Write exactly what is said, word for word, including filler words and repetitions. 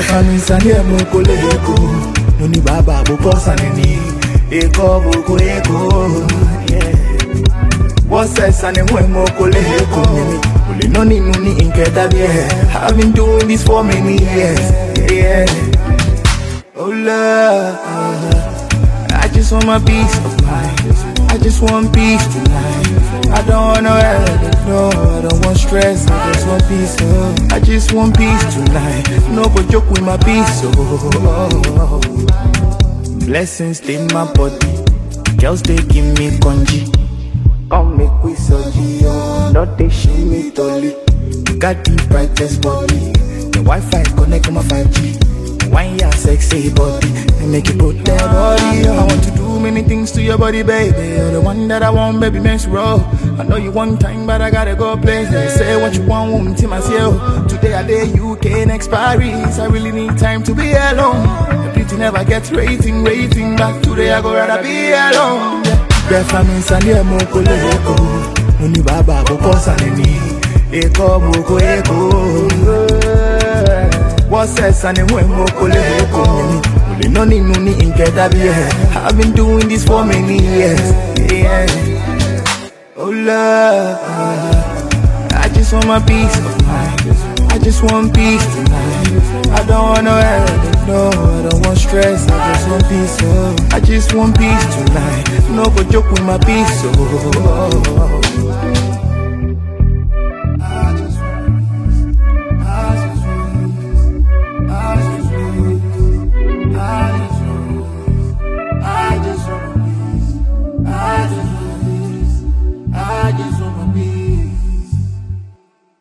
family sani emo koleko. No ni baba boko saneni. Eko boko eko. Yeah. What's that sani emo koleko? Only no ni no ni inketa bie. I've been doing this for many years. Yeah. Oh love, I just want my peace of mind. I just want peace tonight. I don't want no headache, no, I don't want stress. I just want peace, oh. I just want peace tonight. No go joke with my peace, oh. Blessings in my body, girls they give me congee. Come make we soji, oh. Not they show me dolly. Got the brightest body. The Wi-Fi connect my five G. Wine your sexy body and make you put that body on. I want to do many things to your body, baby. You're the one that I want, baby, men's roll. I know you want time, but I gotta go places. Say what you want, woman, to myself. Today I day U K next Paris. I really need time to be alone. The beauty never gets rating, rating. But today I go rather be alone. Breath I'm in San Diego, Koleko. Nuni baba boko saneni. Eko boko eko. What's that son and when more koleko? No ni no ni inketa bie. I've been doing this for many years. Yeah. Oh love, I just want my peace of mind. I just want peace tonight. I don't want no headache, no, I don't want stress. I just want peace, oh. I just want peace tonight. No go joke with my peace, oh.